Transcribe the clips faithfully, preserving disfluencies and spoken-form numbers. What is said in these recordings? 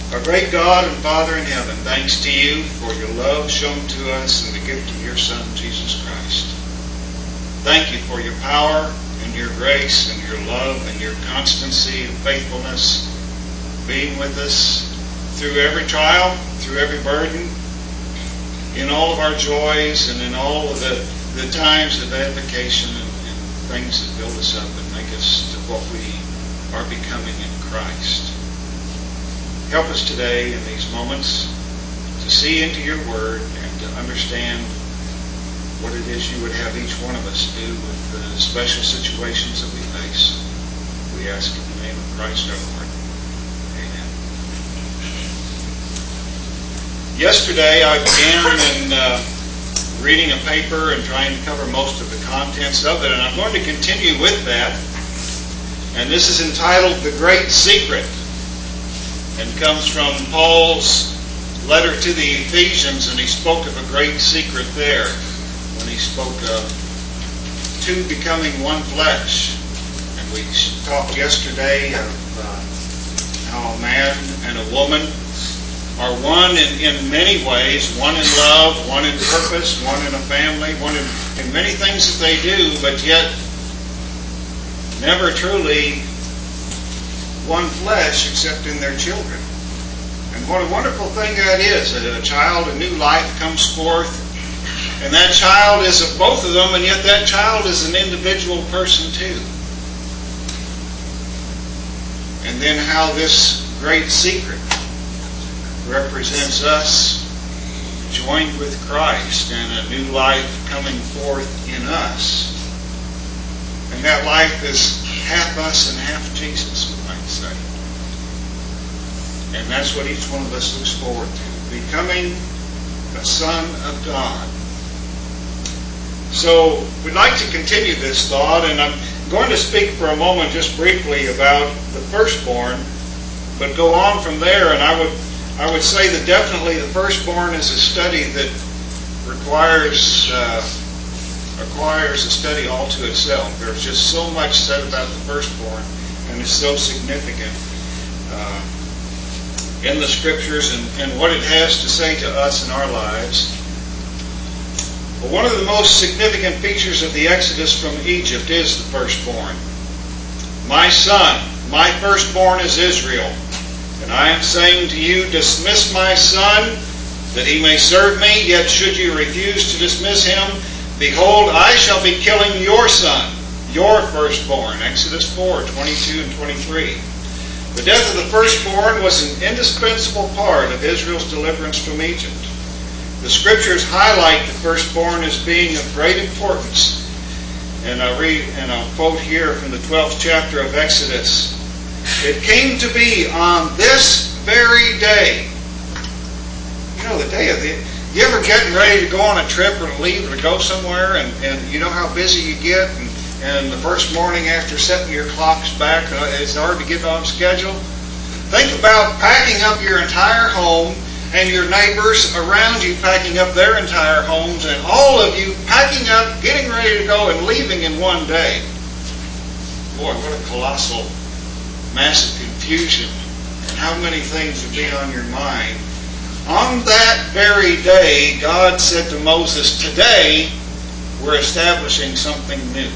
Our great God and Father in heaven, thanks to you for your love shown to us and the gift of your Son, Jesus Christ. Thank you for your power and your grace and your love and your constancy and faithfulness being with us through every trial, through every burden, in all of our joys and in all of the, the times of edification and, and things that build us up and make us to what we are becoming in Christ. Help us today in these moments to see into your word and to understand what it is you would have each one of us do with the special situations that we face. We ask in the name of Christ our Lord. Amen. Yesterday I began in uh, reading a paper and trying to cover most of the contents of it, and I'm going to continue with that. And this is entitled The Great Secret, and comes from Paul's letter to the Ephesians, and he spoke of a great secret there when he spoke of two becoming one flesh. And we talked yesterday of uh, how a man and a woman are one in, in many ways, one in love, one in purpose, one in a family, one in, in many things that they do, but yet never truly one flesh except in their children. And what a wonderful thing that is. A child, a new life comes forth, and that child is of both of them, and yet that child is an individual person too. And then how this great secret represents us joined with Christ and a new life coming forth in us. And that life is half us and half Jesus, we might say. And that's what each one of us looks forward to, becoming a son of God. So we'd like to continue this thought, and I'm going to speak for a moment just briefly about the firstborn, but go on from there. And I would I would say that definitely the firstborn is a study that requires uh, requires a study all to itself. There's just so much said about the firstborn, and it's so significant uh, in the Scriptures and, and what it has to say to us in our lives. But one of the most significant features of the Exodus from Egypt is the firstborn. My son, my firstborn is Israel. And I am saying to you, dismiss my son, that he may serve me. Yet should you refuse to dismiss him, behold, I shall be killing your son, your firstborn. Exodus four, twenty-two and twenty-three. The death of the firstborn was an indispensable part of Israel's deliverance from Egypt. The Scriptures highlight the firstborn as being of great importance. And I read, and I'll quote here from the twelfth chapter of Exodus. It came to be on this very day. You know, the day of the... You ever getting ready to go on a trip or to leave or to go somewhere, and, and you know how busy you get, and, and the first morning after setting your clocks back, uh, it's hard to get on schedule? Think about packing up your entire home and your neighbors around you packing up their entire homes, and all of you packing up, getting ready to go, and leaving in one day. Boy, what a colossal, massive confusion, and how many things would be on your mind. On that very day, God said to Moses, today we're establishing something new.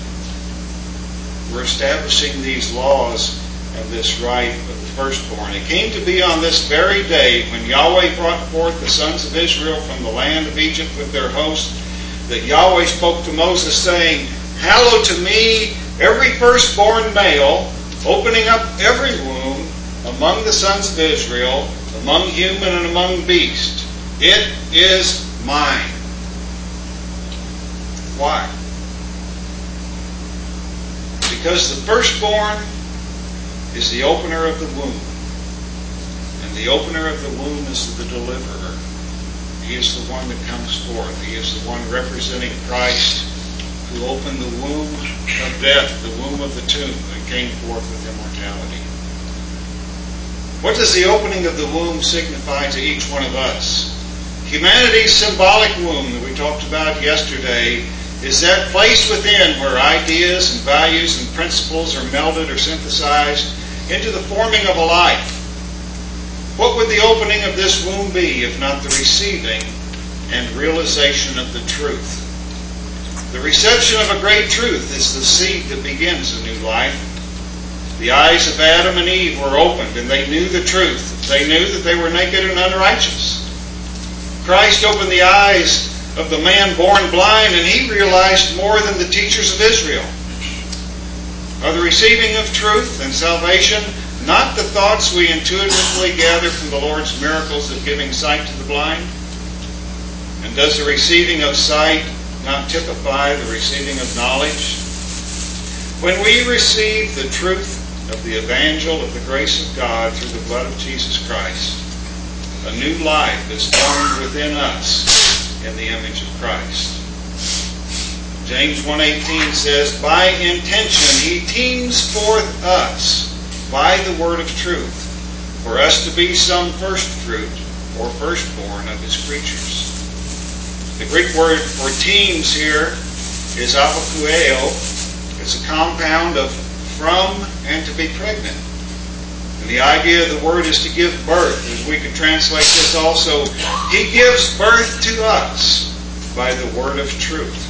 We're establishing these laws and this right of the firstborn. It came to be on this very day when Yahweh brought forth the sons of Israel from the land of Egypt with their host, that Yahweh spoke to Moses, saying, hallow to me every firstborn male, opening up every womb among the sons of Israel, among human and among beast. It is mine. Why? Because the firstborn is the opener of the womb. And the opener of the womb is the deliverer. He is the one that comes forth. He is the one representing Christ, who opened the womb of death, the womb of the tomb, and came forth with immortality. What does the opening of the womb signify to each one of us? Humanity's symbolic womb that we talked about yesterday is that place within where ideas and values and principles are melded or synthesized into the forming of a life. What would the opening of this womb be, if not the receiving and realization of the truth? The reception of a great truth is the seed that begins a new life. The eyes of Adam and Eve were opened, and they knew the truth. They knew that they were naked and unrighteous. Christ opened the eyes of the man born blind, and he realized more than the teachers of Israel. Are the receiving of truth and salvation not the thoughts we intuitively gather from the Lord's miracles of giving sight to the blind? And does the receiving of sight not typify the receiving of knowledge? When we receive the truth of the evangel of the grace of God through the blood of Jesus Christ, a new life is formed within us in the image of Christ. James one eighteen says, by intention he teams forth us by the word of truth, for us to be some first fruit or firstborn of his creatures. The Greek word for teams here is apokueo. It's a compound of from and to be pregnant. And the idea of the word is to give birth, as we could translate this also. He gives birth to us by the word of truth.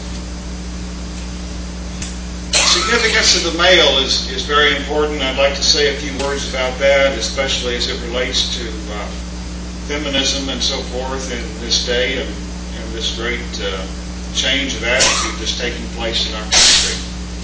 The significance of the male is, is very important. I'd like to say a few words about that, especially as it relates to uh, feminism and so forth in this day and, and this great uh, change of attitude that's taking place in our country.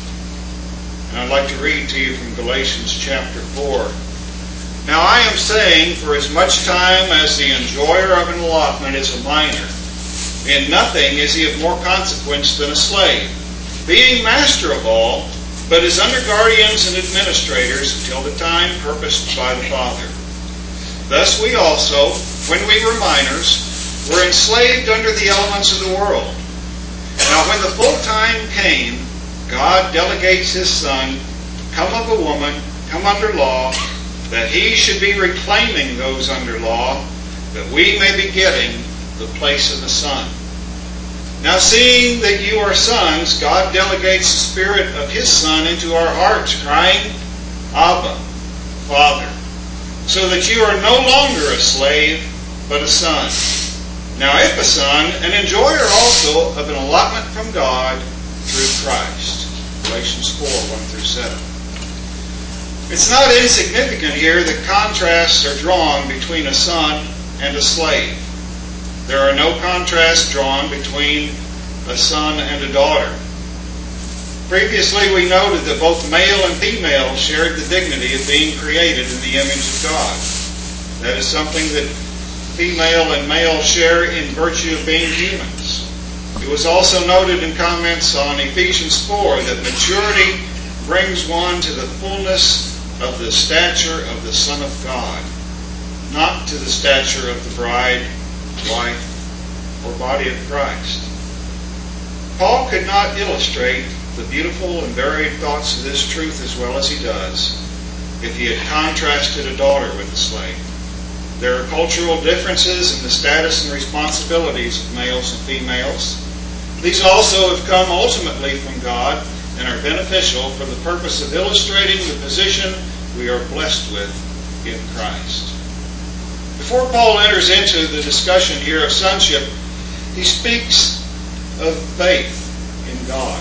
And I'd like to read to you from Galatians chapter four. Now I am saying, for as much time as the enjoyer of an allotment is a minor, in nothing is he of more consequence than a slave, being master of all, but is under guardians and administrators until the time purposed by the Father. Thus we also, when we were minors, were enslaved under the elements of the world. Now when the full time came, God delegates his Son, come of a woman, come under law, that he should be reclaiming those under law, that we may be getting the place of the Son. Now seeing that you are sons, God delegates the Spirit of his Son into our hearts, crying, Abba, Father, so that you are no longer a slave, but a son. Now if a son, an enjoyer also of an allotment from God through Christ. Galatians four, one through seven. It's not insignificant here that contrasts are drawn between a son and a slave. There are no contrasts drawn between a son and a daughter. Previously we noted that both male and female shared the dignity of being created in the image of God. That is something that female and male share in virtue of being humans. It was also noted in comments on Ephesians four that maturity brings one to the fullness of the stature of the Son of God, not to the stature of the bride, wife, or body of Christ. Paul could not illustrate the beautiful and varied thoughts of this truth as well as he does if he had contrasted a daughter with a slave. There are cultural differences in the status and responsibilities of males and females. These also have come ultimately from God and are beneficial for the purpose of illustrating the position we are blessed with in Christ. Before Paul enters into the discussion here of sonship, he speaks of faith in God.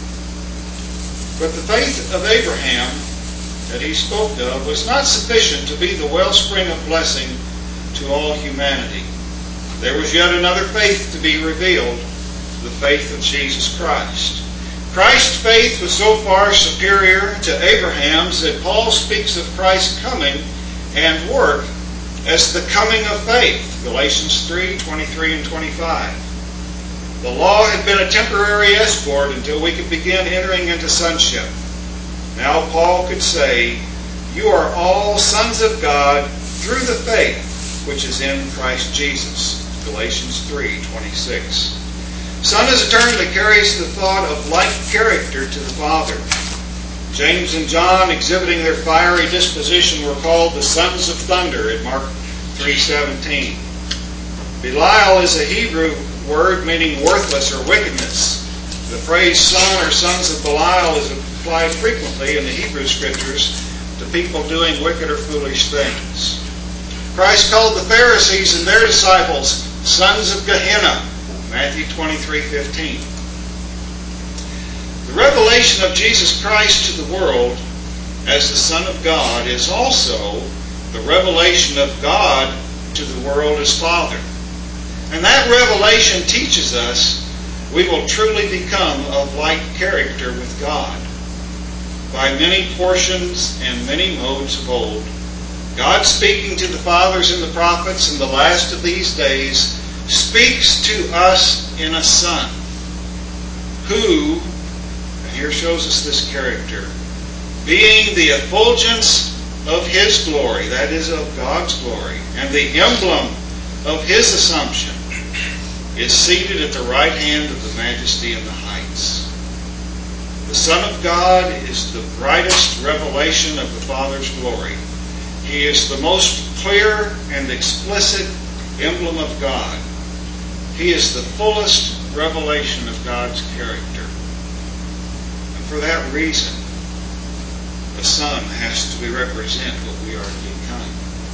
But the faith of Abraham that he spoke of was not sufficient to be the wellspring of blessing to all humanity. There was yet another faith to be revealed, the faith of Jesus Christ. Christ's faith was so far superior to Abraham's that Paul speaks of Christ's coming and work as the coming of faith, Galatians three, twenty-three and twenty-five. The law had been a temporary escort until we could begin entering into sonship. Now Paul could say, you are all sons of God through the faith which is in Christ Jesus, Galatians three, twenty-six. Son is a term that carries the thought of like character to the Father. James and John, exhibiting their fiery disposition, were called the sons of thunder in Mark three seventeen. Belial is a Hebrew word meaning worthless or wickedness. The phrase son or sons of Belial is applied frequently in the Hebrew Scriptures to people doing wicked or foolish things. Christ called the Pharisees and their disciples sons of Gehenna, Matthew twenty-three fifteen. The revelation of Jesus Christ to the world as the Son of God is also the revelation of God to the world as Father. And that revelation teaches us we will truly become of like character with God. By many portions and many modes of old, God, speaking to the fathers and the prophets in the last of these days, speaks to us in a Son, who, and here shows us this character, being the effulgence of His glory, that is, of God's glory, and the emblem of His assumption, is seated at the right hand of the majesty in the heights. The Son of God is the brightest revelation of the Father's glory. He is the most clear and explicit emblem of God. He is the fullest revelation of God's character. And for that reason, the Son has to represent what we are to become.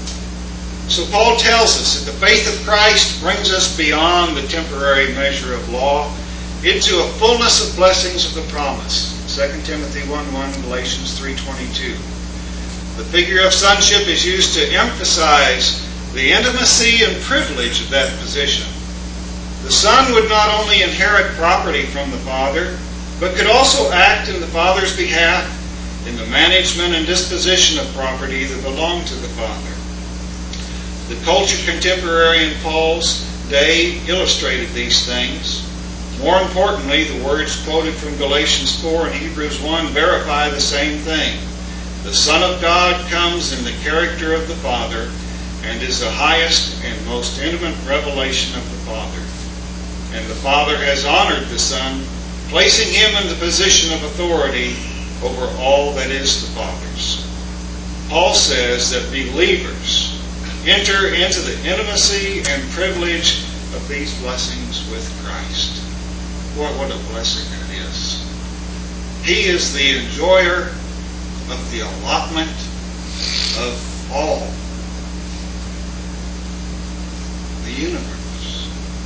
So Paul tells us that the faith of Christ brings us beyond the temporary measure of law into a fullness of blessings of the promise. Second Timothy one one, Galatians three twenty-two. The figure of sonship is used to emphasize the intimacy and privilege of that position. The Son would not only inherit property from the Father, but could also act in the Father's behalf in the management and disposition of property that belonged to the Father. The culture contemporary in Paul's day illustrated these things. More importantly, the words quoted from Galatians four and Hebrews one verify the same thing. The Son of God comes in the character of the Father and is the highest and most intimate revelation of the Father. And the Father has honored the Son, placing Him in the position of authority over all that is the Father's. Paul says that believers enter into the intimacy and privilege of these blessings with Christ. Boy, what a blessing it is. He is the enjoyer of the allotment of all the universe.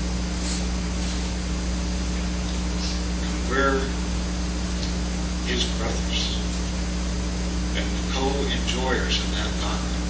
And we're His brothers and co-enjoyers in that allotment.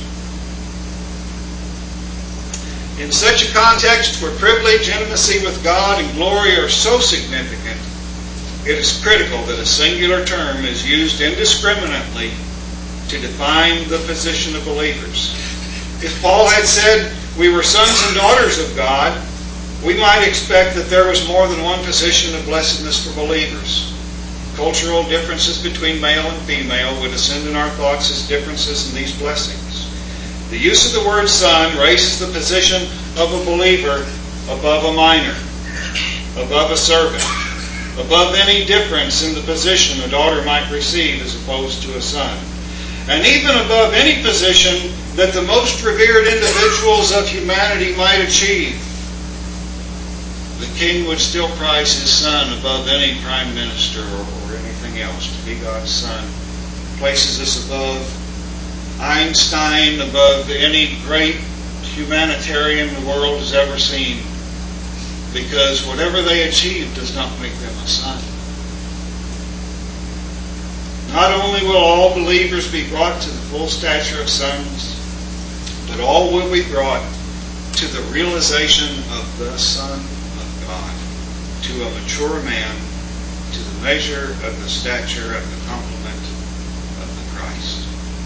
In such a context where privilege, intimacy with God, and glory are so significant, it is critical that a singular term is used indiscriminately to define the position of believers. If Paul had said we were sons and daughters of God, we might expect that there was more than one position of blessedness for believers. Cultural differences between male and female would ascend in our thoughts as differences in these blessings. The use of the word son raises the position of a believer above a minor, above a servant, above any difference in the position a daughter might receive as opposed to a son, and even above any position that the most revered individuals of humanity might achieve. The king would still prize his son above any prime minister or, or anything else. To be God's son places us above Einstein, above any great humanitarian the world has ever seen, because whatever they achieve does not make them a son. Not only will all believers be brought to the full stature of sons, but all will be brought to the realization of the Son of God, to a mature man, to the measure of the stature of the complement of the Christ.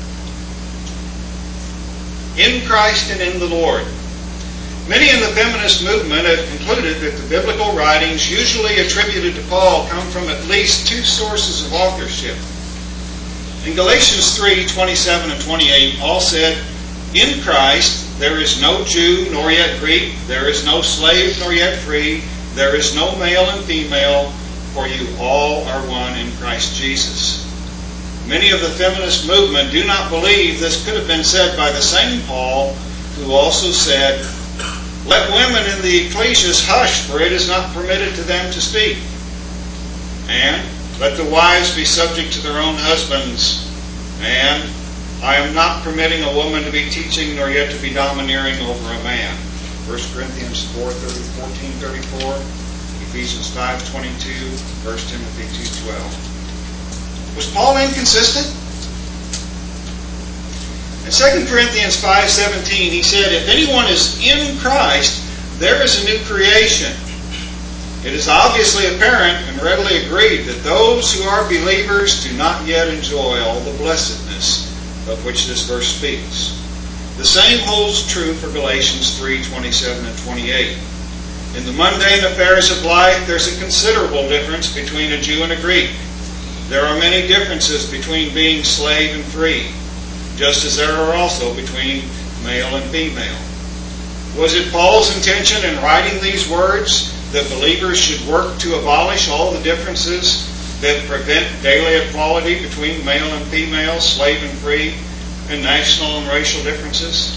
In Christ and in the Lord. Many in the feminist movement have concluded that the biblical writings usually attributed to Paul come from at least two sources of authorship. In Galatians three, twenty-seven and twenty-eight, Paul said, "In Christ there is no Jew nor yet Greek, there is no slave nor yet free, there is no male and female, for you all are one in Christ Jesus." Many of the feminist movement do not believe this could have been said by the same Paul, who also said, "Let women in the ecclesias hush, for it is not permitted to them to speak. And let the wives be subject to their own husbands. And I am not permitting a woman to be teaching nor yet to be domineering over a man. First Corinthians fourteen thirty-four, Ephesians five twenty-two, First Timothy two twelve. Was Paul inconsistent? In Second Corinthians five seventeen, he said, if anyone is in Christ, there is a new creation. It is obviously apparent and readily agreed that those who are believers do not yet enjoy all the blessedness of which this verse speaks. The same holds true for Galatians three twenty-seven and twenty-eight. In the mundane affairs of life, there's a considerable difference between a Jew and a Greek. There are many differences between being slave and free, just as there are also between male and female. Was it Paul's intention in writing these words that believers should work to abolish all the differences that prevent daily equality between male and female, slave and free, and national and racial differences?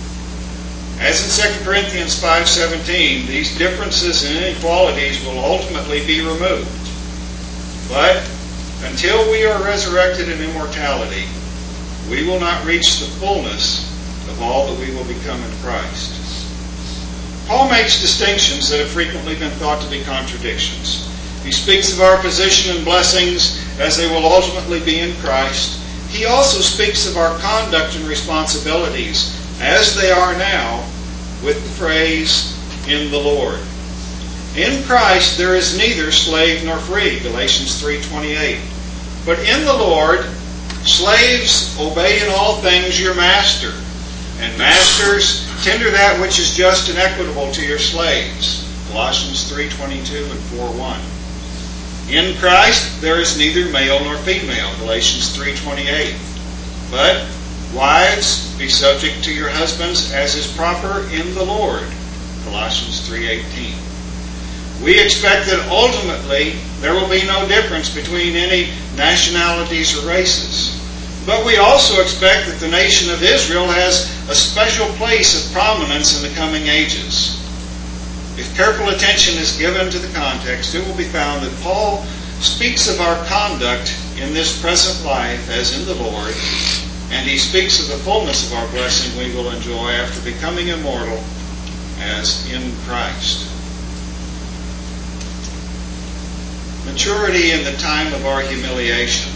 As in Second Corinthians five seventeen, these differences and inequalities will ultimately be removed. But until we are resurrected in immortality, we will not reach the fullness of all that we will become in Christ. Paul makes distinctions that have frequently been thought to be contradictions. He speaks of our position and blessings as they will ultimately be in Christ. He also speaks of our conduct and responsibilities as they are now with the phrase, in the Lord. In Christ there is neither slave nor free, Galatians three twenty-eight. But in the Lord, slaves, obey in all things your master, and masters, tender that which is just and equitable to your slaves, Colossians three twenty-two and four one. In Christ there is neither male nor female, Galatians three twenty-eight. But wives, be subject to your husbands as is proper in the Lord, Colossians three eighteen. We expect that ultimately there will be no difference between any nationalities or races. But we also expect that the nation of Israel has a special place of prominence in the coming ages. If careful attention is given to the context, it will be found that Paul speaks of our conduct in this present life as in the Lord, and he speaks of the fullness of our blessing we will enjoy after becoming immortal as in Christ. Maturity in the time of our humiliation.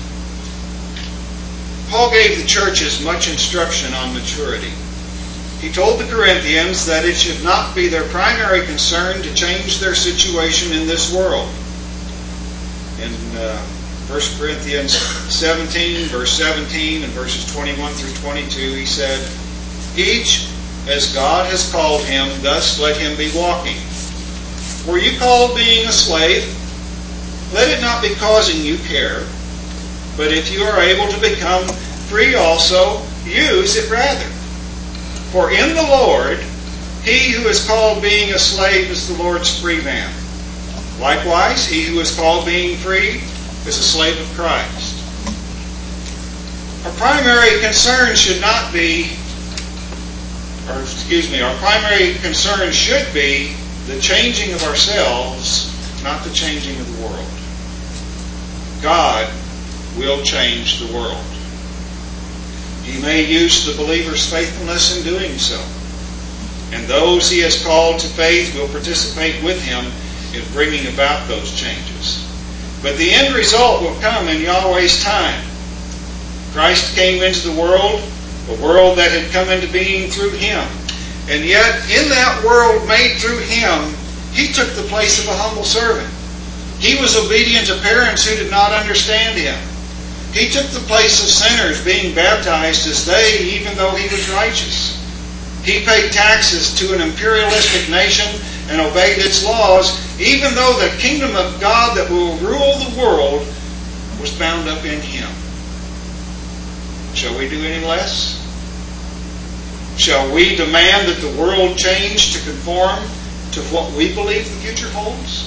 Paul gave the churches much instruction on maturity. He told the Corinthians that it should not be their primary concern to change their situation in this world. In uh, First Corinthians seventeen, verse seventeen, and verses twenty-one through twenty-two, he said, each as God has called him, thus let him be walking. Were you called being a slave? Let it not be causing you care. But if you are able to become free also, use it rather. For in the Lord, he who is called being a slave is the Lord's free man. Likewise, he who is called being free is a slave of Christ. Our primary concern should not be, or excuse me, our primary concern should be the changing of ourselves, not the changing of the world. God will change the world. He may use the believer's faithfulness in doing so. And those he has called to faith will participate with him in bringing about those changes. But the end result will come in Yahweh's time. Christ came into the world, a world that had come into being through him. And yet, in that world made through him, he took the place of a humble servant. He was obedient to parents who did not understand him. He took the place of sinners, being baptized as they, even though he was righteous. He paid taxes to an imperialistic nation and obeyed its laws, even though the kingdom of God that will rule the world was bound up in him. Shall we do any less? Shall we demand that the world change to conform to what we believe the future holds?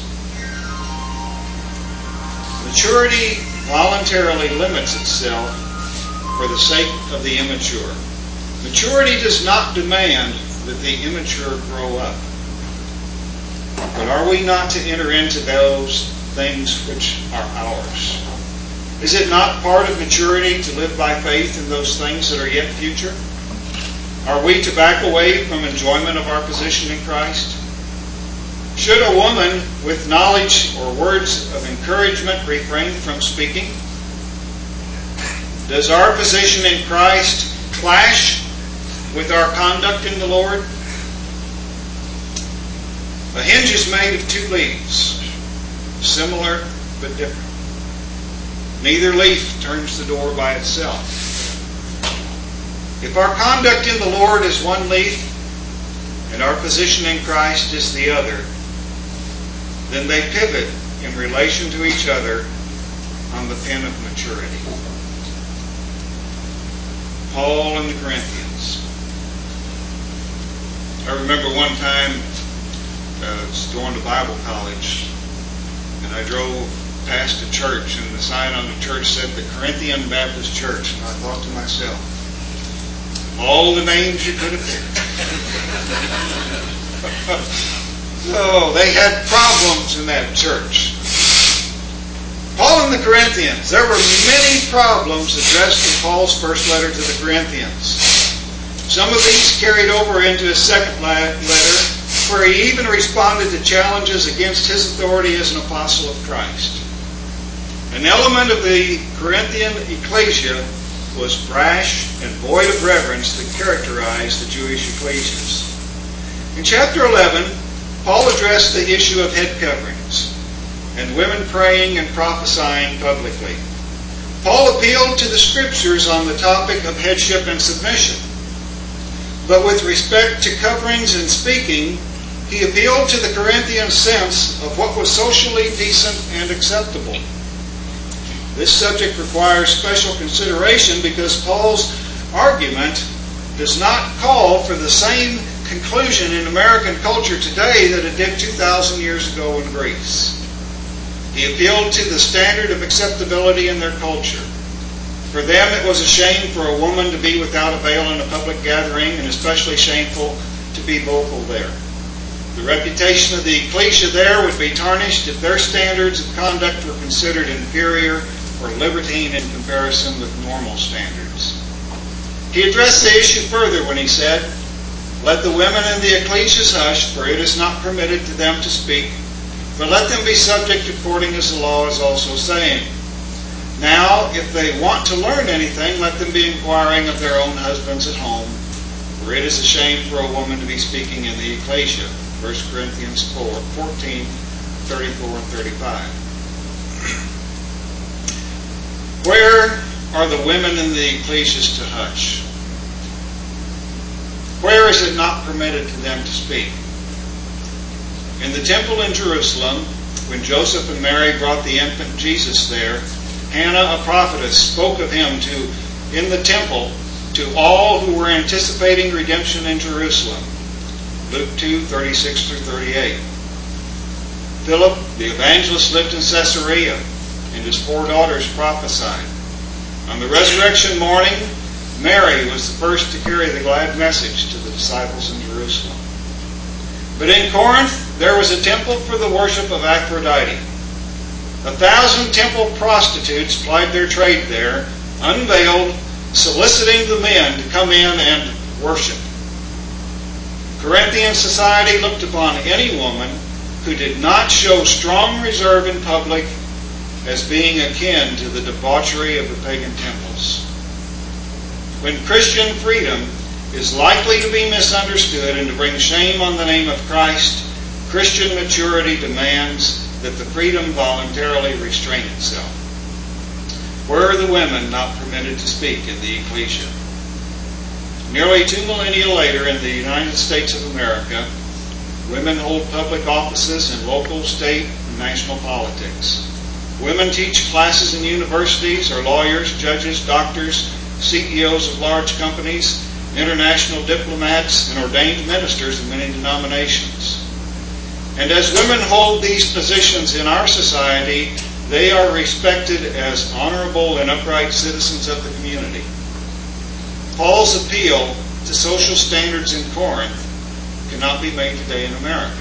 Maturity voluntarily limits itself for the sake of the immature. Maturity does not demand that the immature grow up. But are we not to enter into those things which are ours? Is it not part of maturity to live by faith in those things that are yet future? Are we to back away from enjoyment of our position in Christ? Should a woman with knowledge or words of encouragement refrain from speaking? Does our position in Christ clash with our conduct in the Lord? A hinge is made of two leaves, similar but different. Neither leaf turns the door by itself. If our conduct in the Lord is one leaf and our position in Christ is the other, then they pivot in relation to each other on the pin of maturity. Paul and the Corinthians. I remember one time uh, I was going to Bible college, and I drove past a church, and the sign on the church said the Corinthian Baptist Church. And I thought to myself, all the names you could have picked. Oh, they had problems in that church. Paul and the Corinthians. There were many problems addressed in Paul's first letter to the Corinthians. Some of these carried over into his second letter, where he even responded to challenges against his authority as an apostle of Christ. An element of the Corinthian ecclesia was brash and void of reverence that characterized the Jewish ecclesias. In chapter eleven, Paul addressed the issue of head coverings and women praying and prophesying publicly. Paul appealed to the Scriptures on the topic of headship and submission. But with respect to coverings and speaking, he appealed to the Corinthian sense of what was socially decent and acceptable. This subject requires special consideration because Paul's argument does not call for the same conclusion in American culture today that it did two thousand years ago in Greece. He appealed to the standard of acceptability in their culture. For them, it was a shame for a woman to be without a veil in a public gathering, and especially shameful to be vocal there. The reputation of the ecclesia there would be tarnished if their standards of conduct were considered inferior or libertine in comparison with normal standards. He addressed the issue further when he said, "Let the women in the ecclesias hush, for it is not permitted to them to speak, but let them be subject according as the law is also saying. Now, if they want to learn anything, let them be inquiring of their own husbands at home, for it is a shame for a woman to be speaking in the ecclesia." First Corinthians fourteen, thirty-four and thirty-five. Where are the women in the ecclesias to hush? Where is it not permitted to them to speak? In the temple in Jerusalem, when Joseph and Mary brought the infant Jesus there, Hannah, a prophetess, spoke of him to in the temple to all who were anticipating redemption in Jerusalem. Luke two, thirty-six through thirty-eight. Philip, the evangelist, lived in Caesarea, and his four daughters prophesied. On the resurrection morning, Mary was the first to carry the glad message to the disciples in Jerusalem. But in Corinth, there was a temple for the worship of Aphrodite. A thousand temple prostitutes plied their trade there, unveiled, soliciting the men to come in and worship. Corinthian society looked upon any woman who did not show strong reserve in public as being akin to the debauchery of the pagan temples. When Christian freedom is likely to be misunderstood and to bring shame on the name of Christ, Christian maturity demands that the freedom voluntarily restrain itself. Where are the women not permitted to speak in the ecclesia? Nearly two millennia later in the United States of America, women hold public offices in local, state, and national politics. Women teach classes in universities, are lawyers, judges, doctors, C E Os of large companies, international diplomats, and ordained ministers of many denominations. And as women hold these positions in our society, they are respected as honorable and upright citizens of the community. Paul's appeal to social standards in Corinth cannot be made today in America.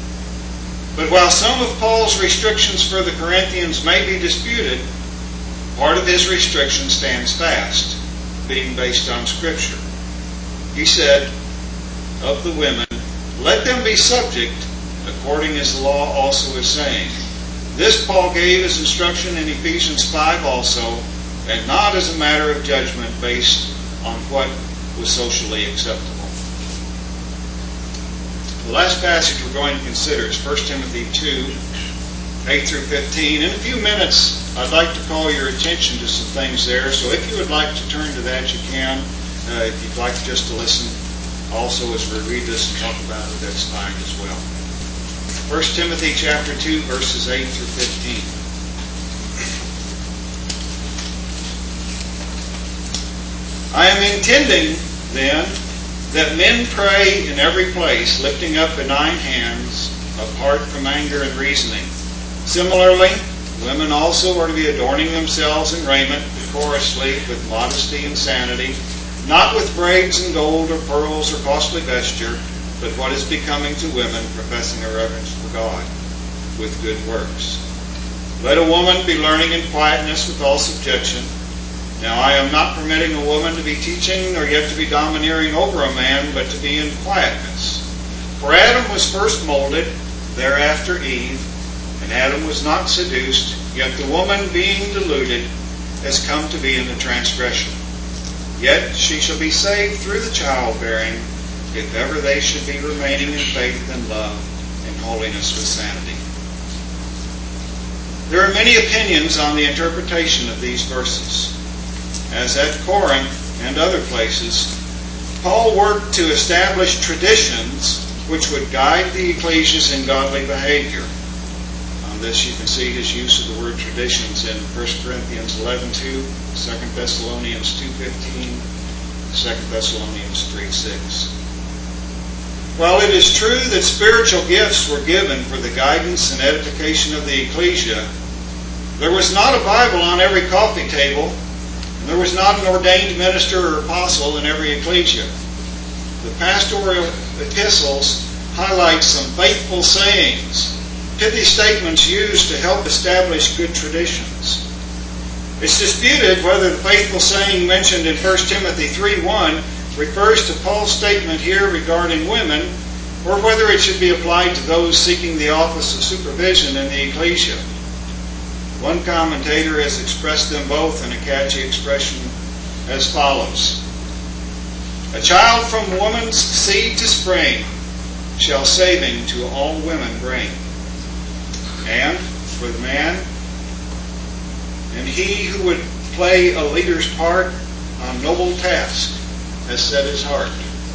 But while some of Paul's restrictions for the Corinthians may be disputed, part of his restriction stands fast, being based on Scripture. He said of the women, let them be subject, according as the law also is saying. This Paul gave as instruction in Ephesians five also, and not as a matter of judgment based on what was socially acceptable. The last passage we're going to consider is First Timothy two, eight through fifteen. In a few minutes, I'd like to call your attention to some things there. So if you would like to turn to that, you can. Uh, if you'd like just to listen also as we read this and talk about it, that's fine as well. First Timothy chapter two, verses eight through fifteen. I am intending, then, that men pray in every place, lifting up benign hands, apart from anger and reasoning. Similarly, women also are to be adorning themselves in raiment decorously, with modesty and sanity, not with braids and gold or pearls or costly vesture, but what is becoming to women, professing a reverence for God, with good works. Let a woman be learning in quietness with all subjection. Now I am not permitting a woman to be teaching, nor yet to be domineering over a man, but to be in quietness. For Adam was first molded, thereafter Eve, and Adam was not seduced, yet the woman, being deluded, has come to be in the transgression. Yet she shall be saved through the childbearing, if ever they should be remaining in faith and love and holiness with sanity. There are many opinions on the interpretation of these verses. As at Corinth and other places, Paul worked to establish traditions which would guide the ecclesias in godly behavior. On this you can see his use of the word traditions in First Corinthians eleven two, Second Thessalonians two fifteen, Second Thessalonians three six. While it is true that spiritual gifts were given for the guidance and edification of the ecclesia, there was not a Bible on every coffee table, and there was not an ordained minister or apostle in every ecclesia. The pastoral epistles highlight some faithful sayings, pithy statements used to help establish good traditions. It's disputed whether the faithful saying mentioned in First Timothy three one refers to Paul's statement here regarding women, or whether it should be applied to those seeking the office of supervision in the ecclesia. One commentator has expressed them both in a catchy expression as follows. A child from woman's seed to spring shall saving to all women bring. And for the man, and he who would play a leader's part on noble task has set his heart.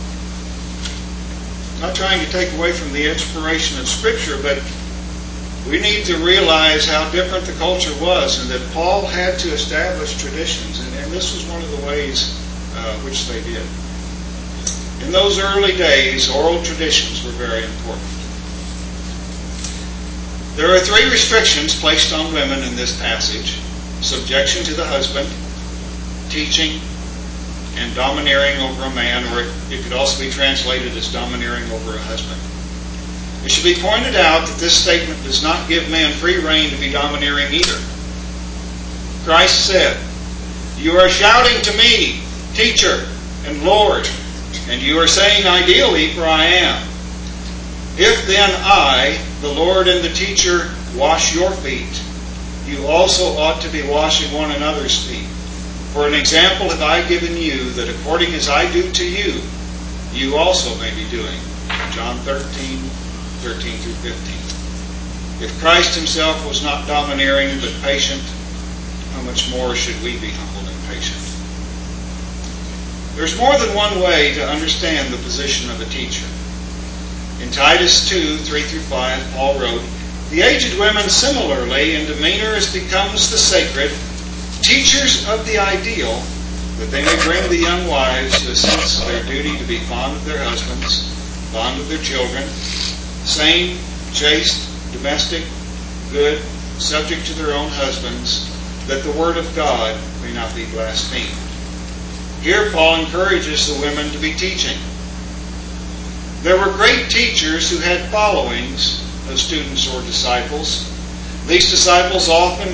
I'm not trying to take away from the inspiration of Scripture, but we need to realize how different the culture was, and that Paul had to establish traditions, and, and this was one of the ways uh, which they did. In those early days, oral traditions were very important. There are three restrictions placed on women in this passage: subjection to the husband, teaching, and domineering over a man, or it could also be translated as domineering over a husband. It should be pointed out that this statement does not give men free rein to be domineering either. Christ said, "You are shouting to me, Teacher and Lord, and you are saying ideally, for I am. If then I, the Lord and the Teacher, wash your feet, you also ought to be washing one another's feet. For an example have I given you, that according as I do to you, you also may be doing." John thirteen, thirteen through fifteen. If Christ himself was not domineering but patient, how much more should we be humble and patient? There's more than one way to understand the position of a teacher. In Titus two, three through five, Paul wrote, "The aged women similarly in demeanor as becomes the sacred, teachers of the ideal, that they may bring the young wives to a sense of their duty to be fond of their husbands, fond of their children, sane, chaste, domestic, good, subject to their own husbands, that the word of God may not be blasphemed." Here Paul encourages the women to be teaching. There were great teachers who had followings of students or disciples. These disciples often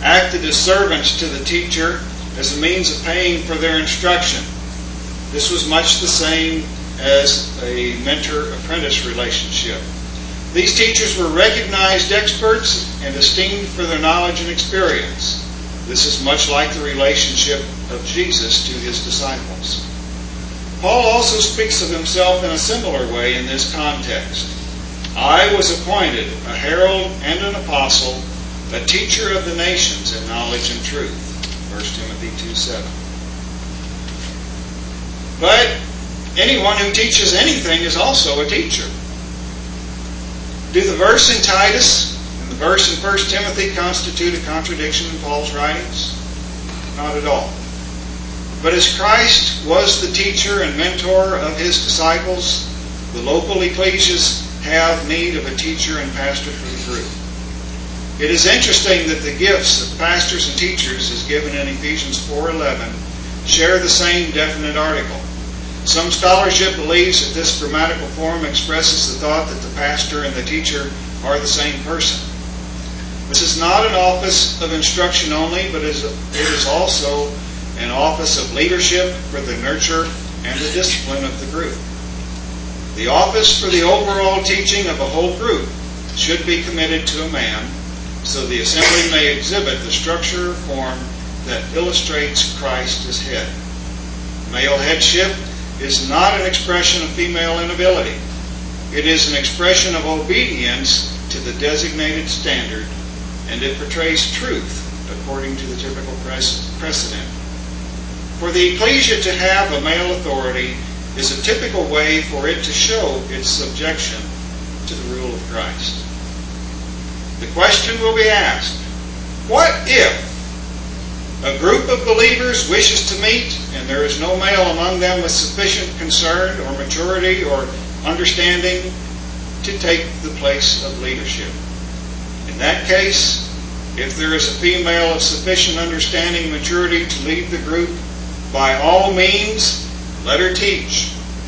acted as servants to the teacher as a means of paying for their instruction. This was much the same as a mentor-apprentice relationship. These teachers were recognized experts and esteemed for their knowledge and experience. This is much like the relationship of Jesus to his disciples. Paul also speaks of himself in a similar way in this context. I was appointed a herald and an apostle, a teacher of the nations in knowledge and truth. First Timothy two seven. But anyone who teaches anything is also a teacher. Do the verse in Titus and the verse in First Timothy constitute a contradiction in Paul's writings? Not at all. But as Christ was the teacher and mentor of his disciples, the local ecclesias have need of a teacher and pastor for the group. It is interesting that the gifts of pastors and teachers, as given in Ephesians four eleven, share the same definite article. Some scholarship believes that this grammatical form expresses the thought that the pastor and the teacher are the same person. This is not an office of instruction only, but it is also an office of leadership for the nurture and the discipline of the group. The office for the overall teaching of a whole group should be committed to a man, so the assembly may exhibit the structure or form that illustrates Christ as head. Male headship is not an expression of female inability. It is an expression of obedience to the designated standard, and it portrays truth according to the typical precedent. For the ecclesia to have a male authority is a typical way for it to show its subjection to the rule of Christ. The question will be asked, what if a group of believers wishes to meet and there is no male among them with sufficient concern or maturity or understanding to take the place of leadership? In that case, if there is a female of sufficient understanding and maturity to lead the group, by all means, let her teach.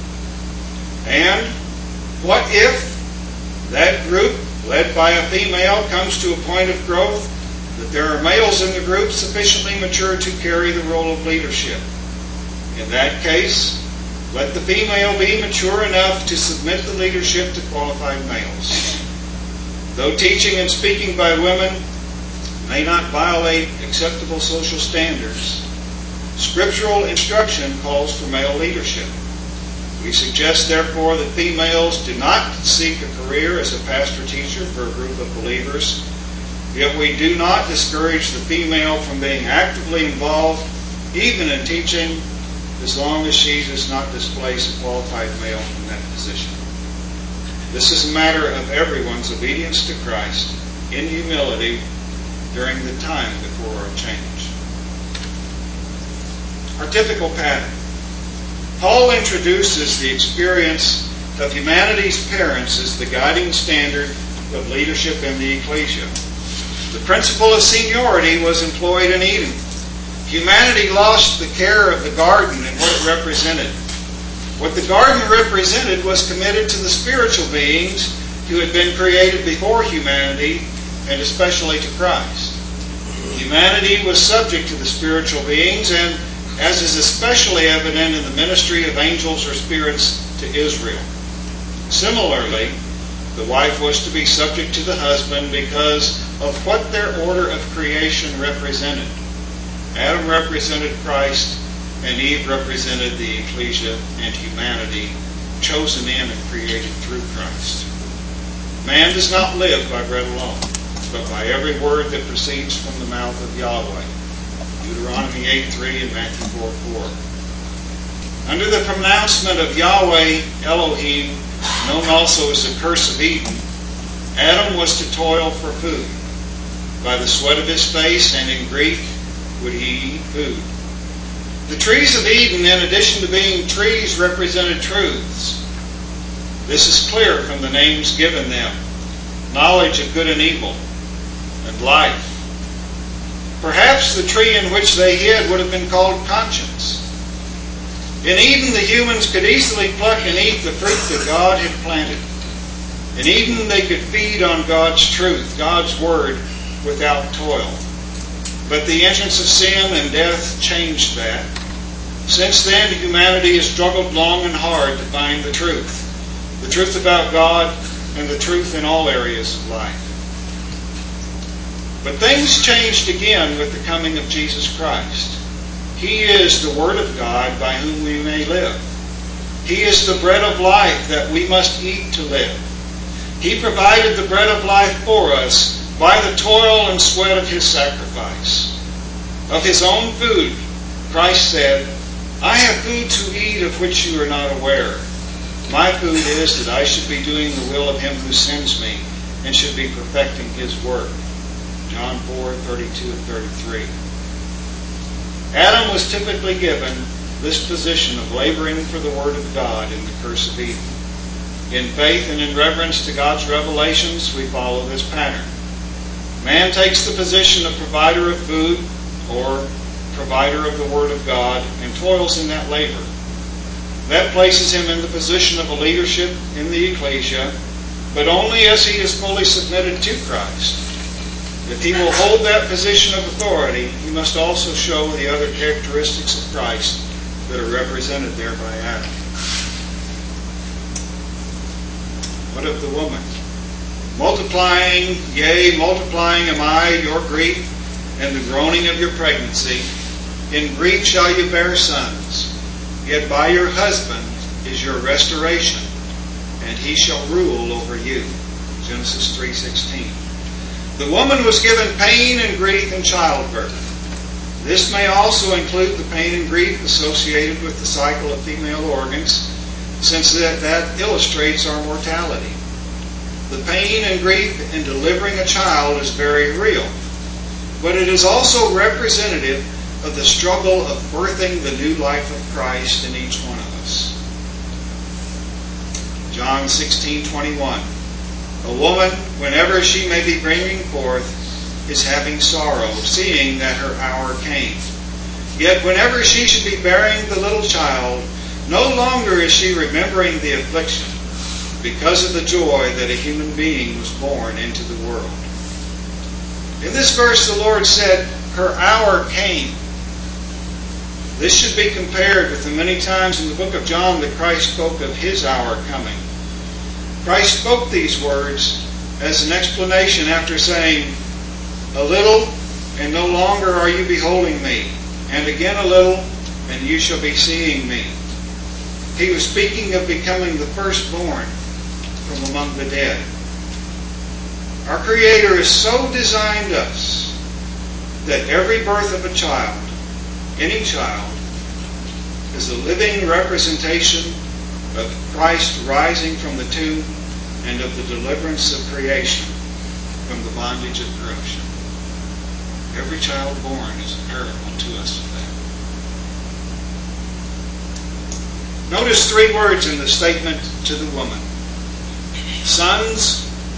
And what if that group, led by a female, comes to a point of growth that there are males in the group sufficiently mature to carry the role of leadership? In that case, let the female be mature enough to submit the leadership to qualified males. Though teaching and speaking by women may not violate acceptable social standards, scriptural instruction calls for male leadership. We suggest, therefore, that females do not seek a career as a pastor-teacher for a group of believers, yet we do not discourage the female from being actively involved, even in teaching, as long as she does not displace a qualified male from that position. This is a matter of everyone's obedience to Christ in humility during the time before our change. Our typical pattern. Paul introduces the experience of humanity's parents as the guiding standard of leadership in the ecclesia. The principle of seniority was employed in Eden. Humanity lost the care of the garden and what it represented. What the garden represented was committed to the spiritual beings who had been created before humanity, and especially to Christ. Humanity was subject to the spiritual beings, and as is especially evident in the ministry of angels or spirits to Israel. Similarly, the wife was to be subject to the husband because of what their order of creation represented. Adam represented Christ, and Eve represented the ecclesia and humanity chosen in and created through Christ. Man does not live by bread alone, but by every word that proceeds from the mouth of Yahweh. Deuteronomy eight three and Matthew four four. Under the pronouncement of Yahweh Elohim, known also as the curse of Eden, Adam was to toil for food. By the sweat of his face and in grief would he eat food. The trees of Eden, in addition to being trees, represented truths. This is clear from the names given them: knowledge of good and evil, and life. Perhaps the tree in which they hid would have been called conscience. In Eden, the humans could easily pluck and eat the fruit that God had planted. In Eden, they could feed on God's truth, God's word, without toil. But the entrance of sin and death changed that. Since then, humanity has struggled long and hard to find the truth. The truth about God and the truth in all areas of life. But things changed again with the coming of Jesus Christ. He is the Word of God by whom we may live. He is the bread of life that we must eat to live. He provided the bread of life for us by the toil and sweat of His sacrifice. Of His own food, Christ said, I have food to eat of which you are not aware. My food is that I should be doing the will of Him who sends me and should be perfecting His work. John four, thirty-two and thirty-three. Adam was typically given this position of laboring for the Word of God in the curse of Eden. In faith and in reverence to God's revelations, we follow this pattern. Man takes the position of provider of food or provider of the Word of God and toils in that labor. That places him in the position of a leadership in the ecclesia, but only as he is fully submitted to Christ. If he will hold that position of authority, he must also show the other characteristics of Christ that are represented there by Adam. What of the woman? Multiplying, yea, multiplying am I your grief and the groaning of your pregnancy. In grief shall you bear sons, yet by your husband is your restoration, and he shall rule over you. Genesis three sixteen. The woman was given pain and grief in childbirth. This may also include the pain and grief associated with the cycle of female organs, since that, that illustrates our mortality. The pain and grief in delivering a child is very real, but it is also representative of the struggle of birthing the new life of Christ in each one of us. John sixteen twenty-one. A woman, whenever she may be bringing forth, is having sorrow, seeing that her hour came. Yet whenever she should be bearing the little child, no longer is she remembering the affliction, because of the joy that a human being was born into the world. In this verse, the Lord said, her hour came. This should be compared with the many times in the book of John that Christ spoke of His hour coming. Christ spoke these words as an explanation after saying, a little, and no longer are you beholding me, and again a little, and you shall be seeing me. He was speaking of becoming the firstborn from among the dead. Our Creator has so designed us that every birth of a child, any child, is a living representation of Christ rising from the tomb and of the deliverance of creation from the bondage of corruption. Every child born is a parable to us of that. Notice three words in the statement to the woman. Sons,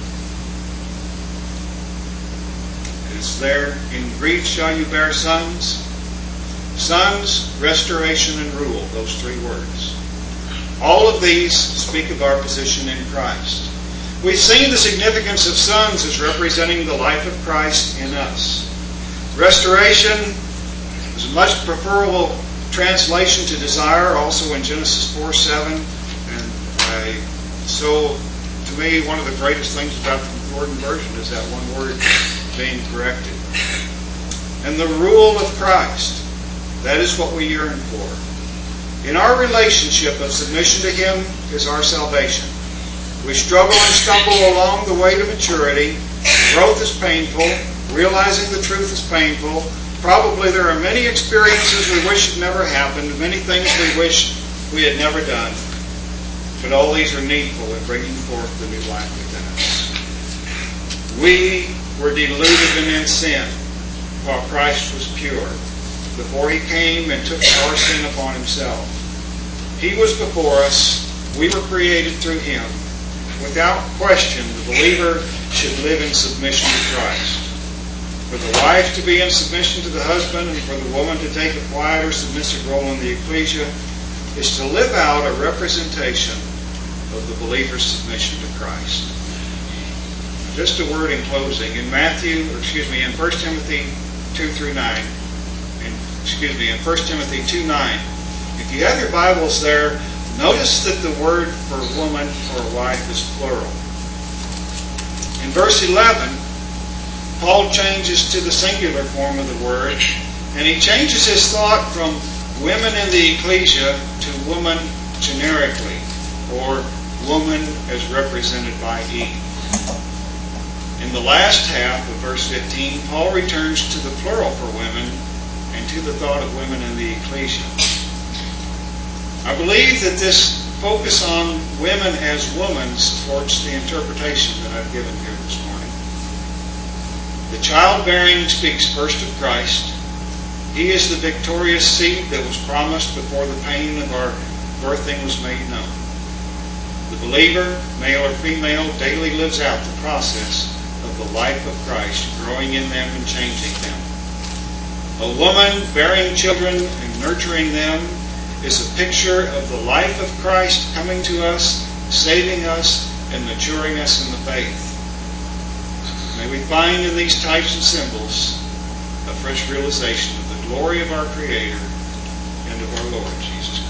is there, in grief shall you bear sons. Sons, restoration, and rule, those three words. All of these speak of our position in Christ. We've seen the significance of sons as representing the life of Christ in us. Restoration is a much preferable translation to desire, also in Genesis four seven. And I, so, to me, one of the greatest things about the Concordant version is that one word being corrected. And the rule of Christ. That is what we yearn for. In our relationship of submission to Him is our salvation. We struggle and stumble along the way to maturity. Growth is painful. Realizing the truth is painful. Probably there are many experiences we wish had never happened, many things we wish we had never done. But all these are needful in bringing forth the new life within us. We were deluded and in sin while Christ was pure, before He came and took our sin upon Himself. He was before us. We were created through Him. Without question, the believer should live in submission to Christ. For the wife to be in submission to the husband and for the woman to take a quieter, submissive role in the ecclesia is to live out a representation of the believer's submission to Christ. Just a word in closing. In Matthew, or excuse me, in First Timothy two through nine. And, excuse me, in First Timothy two nine. If you have your Bibles there, notice that the word for woman or wife is plural. In verse eleven, Paul changes to the singular form of the word, and he changes his thought from women in the ecclesia to woman generically, or woman as represented by Eve. In the last half of verse fifteen, Paul returns to the plural for women and to the thought of women in the ecclesia. I believe that this focus on women as woman supports the interpretation that I've given here this morning. The childbearing speaks first of Christ. He is the victorious seed that was promised before the pain of our birthing was made known. The believer, male or female, daily lives out the process of the life of Christ, growing in them and changing them. A woman bearing children and nurturing them is a picture of the life of Christ coming to us, saving us, and maturing us in the faith. May we find in these types and symbols a fresh realization of the glory of our Creator and of our Lord Jesus Christ.